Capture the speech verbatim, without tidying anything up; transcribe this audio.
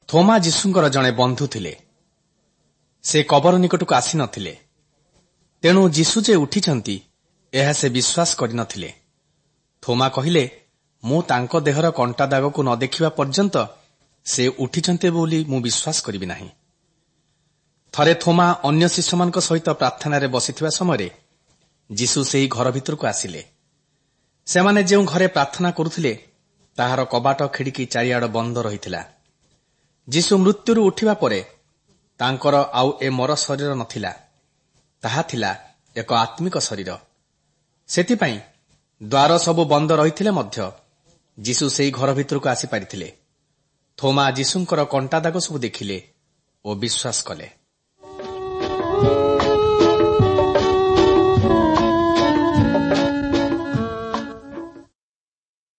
ଥୋମା ଯୀଶୁଙ୍କର ଜଣେ ବନ୍ଧୁ ଥିଲେ। ସେ କବର ନିକଟକୁ ଆସିନଥିଲେ। ତେଣୁ ଯୀଶୁ ଯେ ଉଠିଛନ୍ତି ଏହା ସେ ବିଶ୍ୱାସ କରିନଥିଲେ। ଥୋମା କହିଲେ, ମୁଁ ତାଙ୍କ ଦେହର କଣ୍ଟା ଦାଗକୁ ନ ଦେଖିବା ପର୍ଯ୍ୟନ୍ତ ସେ ଉଠିଛନ୍ତି ବୋଲି ମୁଁ ବିଶ୍ୱାସ କରିବି ନାହିଁ। ଥରେ ଥୋମା ଅନ୍ୟ ଶିଷ୍ୟମାନଙ୍କ ସହିତ ପ୍ରାର୍ଥନାରେ ବସିଥିବା ସମୟରେ ଯୀଶୁ ସେହି ଘର ଭିତରକୁ ଆସିଲେ। ସେମାନେ ଯେଉଁ ଘରେ ପ୍ରାର୍ଥନା କରୁଥିଲେ ତାହାର କବାଟ ଖିଡ଼ିକି ଚାରିଆଡ଼ ବନ୍ଦ ରହିଥିଲା। ଯୀଶୁ ମୃତ୍ୟୁରୁ ଉଠିବା ପରେ ତାଙ୍କର ଆଉ ଏ ମର ଶରୀର ନଥିଲା, ତାହା ଥିଲା ଏକ ଆତ୍ମିକ ଶରୀର। ସେଥିପାଇଁ ଦ୍ୱାର ସବୁ ବନ୍ଦ ରହିଥିଲେ ମଧ୍ୟ ଯୀଶୁ ସେହି ଘର ଭିତରକୁ ଆସିପାରିଥିଲେ। ଥୋମା ଯୀଶୁଙ୍କର କଣ୍ଟା ଦାଗ ସବୁ ଦେଖିଲେ ଓ ବିଶ୍ୱାସ କଲେ।